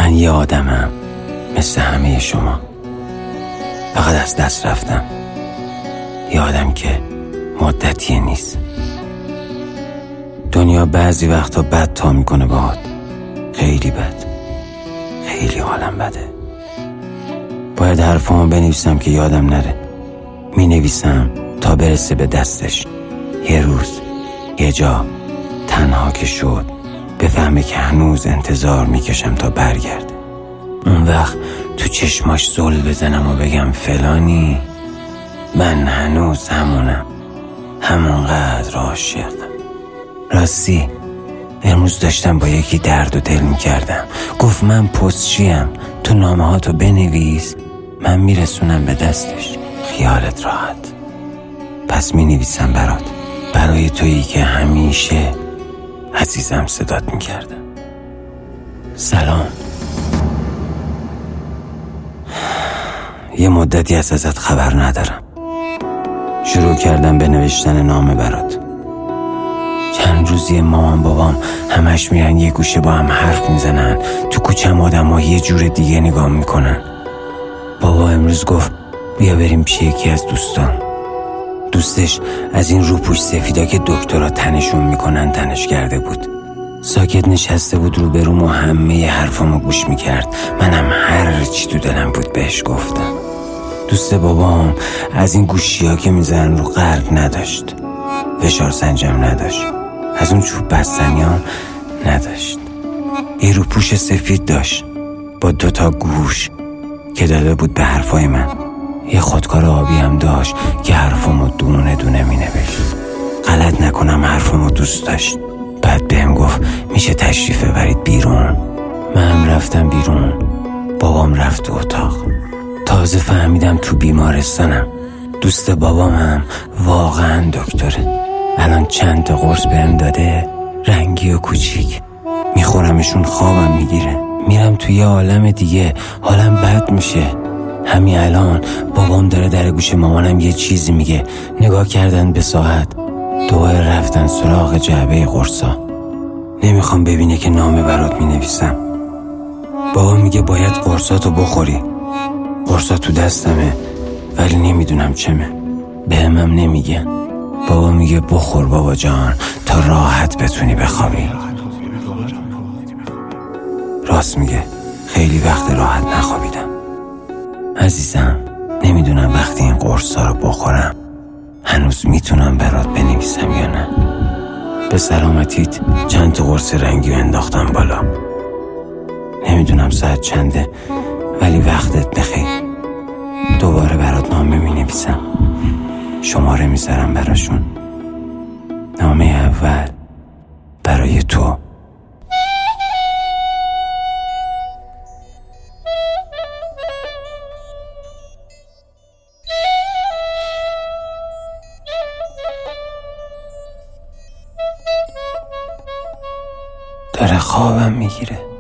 من یه آدمم مثل همه شما، فقط از دست رفتم. یه آدم که مدتیه نیست. دنیا بعضی وقتا بد تا میکنه باهات، خیلی بد، خیلی حالم بده. باید حرفامو بنویسم که یادم نره. مینویسم تا برسه به دستش. یه روز یه جا تنها که شد بفهمه که هنوز انتظار میکشم تا برگرده. اون وقت تو چشماش زل بزنم و بگم فلانی، من هنوز همونم، همونقدر عاشقم. راستی امروز داشتم با یکی درد و دل میکردم. گفت من پستچیم، تو نامه ها تو بنویس، من میرسونم به دستش. خیالت راحت. پس مینویسم برات، برای تویی که همیشه عزیزم صدات میکردم. سلام. یه مدتی ازت خبر ندارم. شروع کردم به نوشتن نامه برات. چند روزی مامان بابام همش میرن یه گوشه با هم حرف میزنن. تو کوچم آدم ها یه جور دیگه نگاه میکنن. بابا امروز گفت بیا بریم پیش یکی از دوستان. دوستش از این روپوش سفیدا که دکترها تنشون میکنن تنش کرده بود. ساکت نشسته بود روبروم و همه حرفامو گوش میکرد. منم هر چی تو دلم بود بهش گفتم. دوست بابام از این گوشی ها که میزنن رو قلب نداشت، فشار سنجم نداشت، از اون چوب بستنیان نداشت. یه روپوش سفید داشت با 2 گوش که داده بود به حرفای من. یه خودکار آبی هم داشت که حرفمو دونه دونه می نوشت. غلط نکنم حرفمو دوست داشت. بعد بهم گفت میشه تشریف ببرید بیرون. من رفتم بیرون، بابام رفت تو اتاق. تازه فهمیدم تو بیمارستانم. دوست بابام هم واقعا دکتره. الان چند تا قرص بهم داده، رنگی و کوچیک. میخورمشون خوابم میگیره. میرم توی یه عالم دیگه، حالم بد میشه. همین الان بابام داره در گوش مامانم یه چیزی میگه. نگاه کردن به ساعت، دوباره رفتن سراغ جعبه قرصا. نمیخوام ببینه که نامه برات مینویسم. بابا میگه باید قرصاتو بخوری. قرصا تو دستمه ولی نمیدونم چمه. بهمم نمیگن. بابا میگه بخور بابا جان تا راحت بتونی بخوابی. راست میگه، خیلی وقت راحت نخوابیدم. عزیزم نمیدونم وقتی این قرصا رو بخورم هنوز میتونم برات بنویسم یا نه. به سلامتیت چند تا قرص رنگی رو انداختم بالا. نمیدونم ساعت چنده ولی وقتت بخیر. دوباره برات نامه مینویسم، شماره میذارم براشون. نامه اول برای تو. داره خوابم میگیره.